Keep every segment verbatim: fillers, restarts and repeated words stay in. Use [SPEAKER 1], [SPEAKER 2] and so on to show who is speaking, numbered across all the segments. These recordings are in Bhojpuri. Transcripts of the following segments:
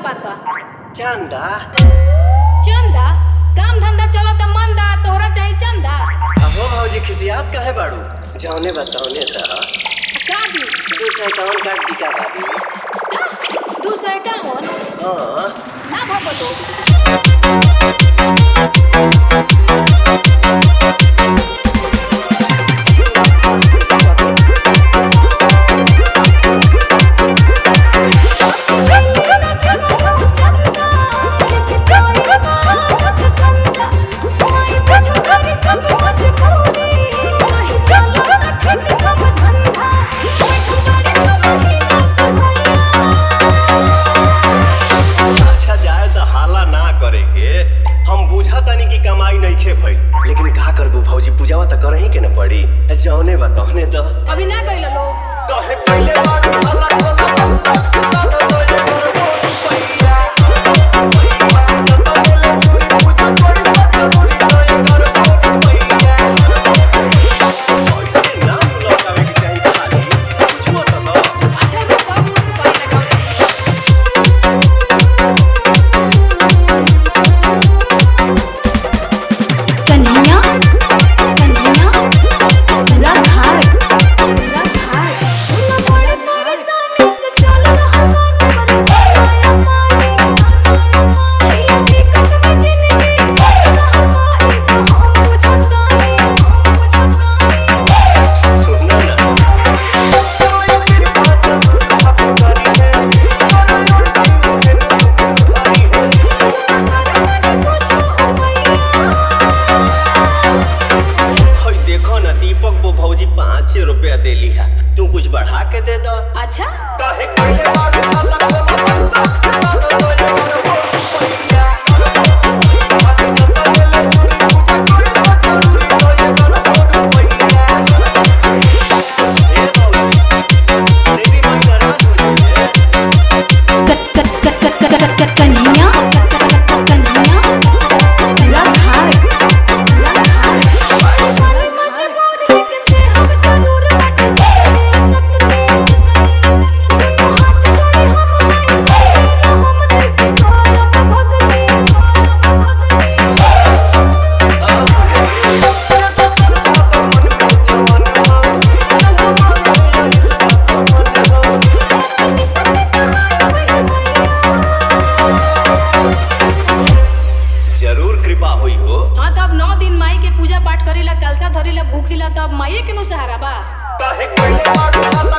[SPEAKER 1] बात बा?
[SPEAKER 2] चंदा
[SPEAKER 1] चंदा? काम धंधा चलता मंदा, तोहरा चाही चंदा?
[SPEAKER 2] अहो भौजी खिसियात काहे बाड़ू? जौने बताओने त
[SPEAKER 1] का दी?
[SPEAKER 2] दू सौ इक्यावन काट दी का भाभी?
[SPEAKER 1] का? दू सौ इक्यावन?
[SPEAKER 2] हाँ
[SPEAKER 1] ना भगतो। लेकिन का करबू भौजी, पूजावा त करही के न पड़ी। जौने बताओने त अभी ना कइलो लो
[SPEAKER 2] काहे पहले बार हल्ला पाँच रुपया दे लिया, तू कुछ बढ़ा के दे दो।
[SPEAKER 1] अच्छा
[SPEAKER 2] काहे काहे बात हल्ला पैसा
[SPEAKER 1] भूखिला तब माये के नु सहारा बा।
[SPEAKER 2] काहे काहे बात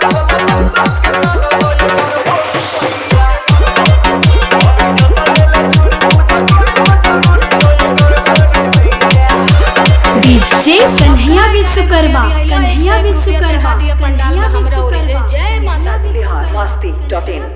[SPEAKER 3] डीजे कन्हैया विश्वकर्मा, कन्हैया विश्वकर्मा, कन्हैया विश्वकर्मा।
[SPEAKER 1] जय माता दी।
[SPEAKER 4] मस्ती डॉट इन।